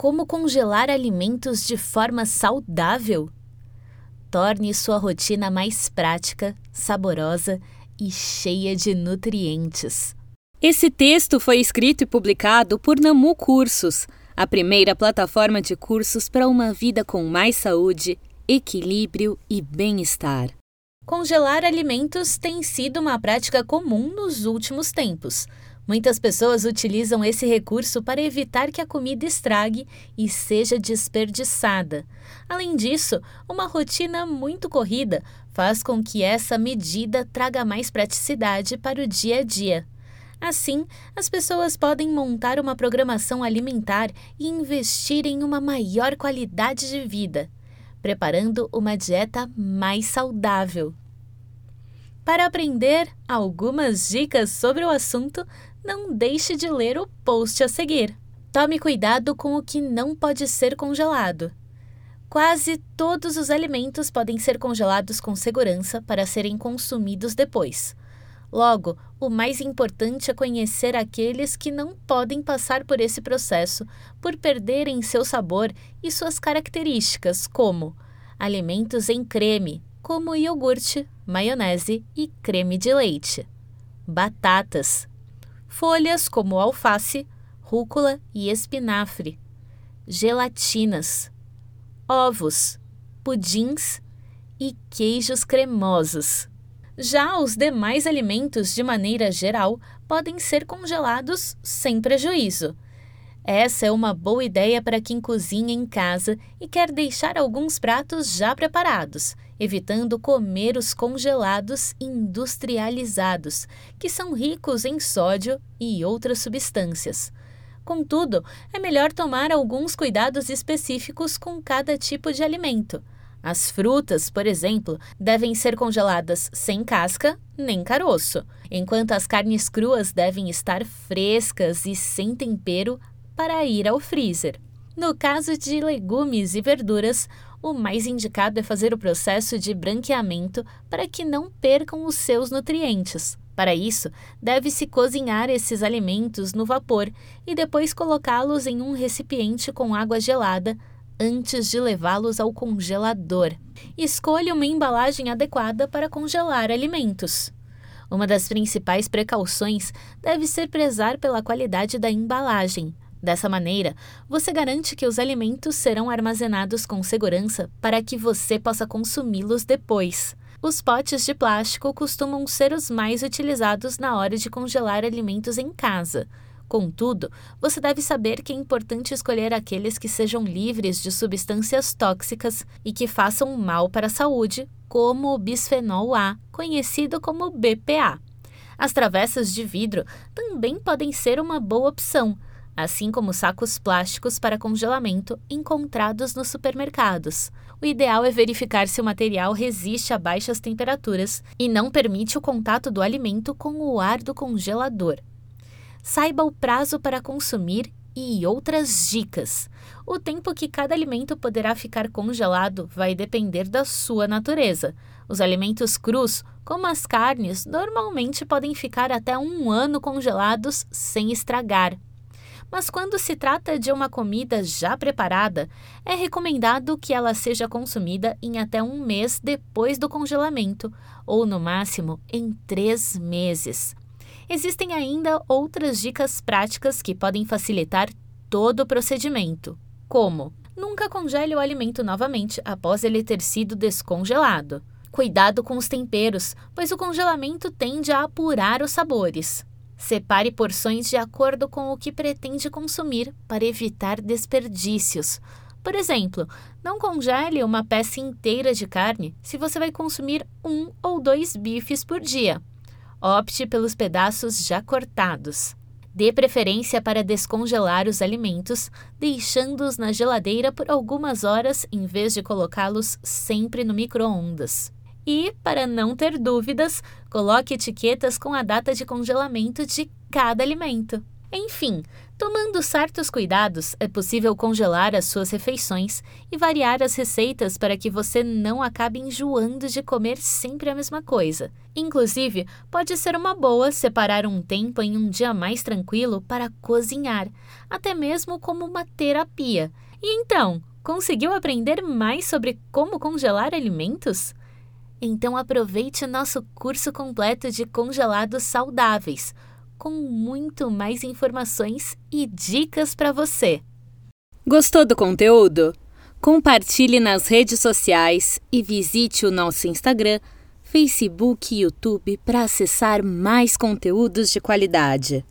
Como congelar alimentos de forma saudável? Torne sua rotina mais prática, saborosa e cheia de nutrientes. Esse texto foi escrito e publicado por Namu Cursos, a primeira plataforma de cursos para uma vida com mais saúde, equilíbrio e bem-estar. Congelar alimentos tem sido uma prática comum nos últimos tempos. Muitas pessoas utilizam esse recurso para evitar que a comida estrague e seja desperdiçada. Além disso, uma rotina muito corrida faz com que essa medida traga mais praticidade para o dia a dia. Assim, as pessoas podem montar uma programação alimentar e investir em uma maior qualidade de vida, preparando uma dieta mais saudável. Para aprender algumas dicas sobre o assunto, não deixe de ler o post a seguir. Tome cuidado com o que não pode ser congelado. Quase todos os alimentos podem ser congelados com segurança para serem consumidos depois. Logo, o mais importante é conhecer aqueles que não podem passar por esse processo por perderem seu sabor e suas características, como alimentos em creme, como iogurte, maionese e creme de leite. Batatas. Folhas como alface, rúcula e espinafre. Gelatinas. Ovos, pudins e queijos cremosos. Já os demais alimentos, de maneira geral, podem ser congelados sem prejuízo. Essa é uma boa ideia para quem cozinha em casa e quer deixar alguns pratos já preparados, evitando comer os congelados industrializados, que são ricos em sódio e outras substâncias. Contudo, é melhor tomar alguns cuidados específicos com cada tipo de alimento. As frutas, por exemplo, devem ser congeladas sem casca nem caroço, enquanto as carnes cruas devem estar frescas e sem tempero para ir ao freezer. No caso de legumes e verduras, o mais indicado é fazer o processo de branqueamento para que não percam os seus nutrientes. Para isso, deve-se cozinhar esses alimentos no vapor e depois colocá-los em um recipiente com água gelada antes de levá-los ao congelador. Escolha uma embalagem adequada para congelar alimentos. Uma das principais precauções deve ser prezar pela qualidade da embalagem. Dessa maneira, você garante que os alimentos serão armazenados com segurança para que você possa consumi-los depois. Os potes de plástico costumam ser os mais utilizados na hora de congelar alimentos em casa. Contudo, você deve saber que é importante escolher aqueles que sejam livres de substâncias tóxicas e que façam mal para a saúde, como o bisfenol A, conhecido como BPA. As travessas de vidro também podem ser uma boa opção, assim como sacos plásticos para congelamento encontrados nos supermercados. O ideal é verificar se o material resiste a baixas temperaturas e não permite o contato do alimento com o ar do congelador. Saiba o prazo para consumir e outras dicas. O tempo que cada alimento poderá ficar congelado vai depender da sua natureza. Os alimentos crus, como as carnes, normalmente podem ficar até 1 ano congelados sem estragar. Mas quando se trata de uma comida já preparada, é recomendado que ela seja consumida em até 1 mês depois do congelamento, ou no máximo em 3 meses. Existem ainda outras dicas práticas que podem facilitar todo o procedimento, como: nunca congele o alimento novamente após ele ter sido descongelado. Cuidado com os temperos, pois o congelamento tende a apurar os sabores. Separe porções de acordo com o que pretende consumir para evitar desperdícios. Por exemplo, não congele uma peça inteira de carne se você vai consumir 1 ou 2 bifes por dia. Opte pelos pedaços já cortados. Dê preferência para descongelar os alimentos, deixando-os na geladeira por algumas horas em vez de colocá-los sempre no micro-ondas. E, para não ter dúvidas, coloque etiquetas com a data de congelamento de cada alimento. Enfim, Tomando certos cuidados, é possível congelar as suas refeições e variar as receitas para que você não acabe enjoando de comer sempre a mesma coisa. Inclusive, pode ser uma boa separar um tempo em um dia mais tranquilo para cozinhar, até mesmo como uma terapia. E então, conseguiu aprender mais sobre como congelar alimentos? Então aproveite nosso curso completo de congelados saudáveis, com muito mais informações e dicas para você. Gostou do conteúdo? Compartilhe nas redes sociais e visite o nosso Instagram, Facebook e YouTube para acessar mais conteúdos de qualidade.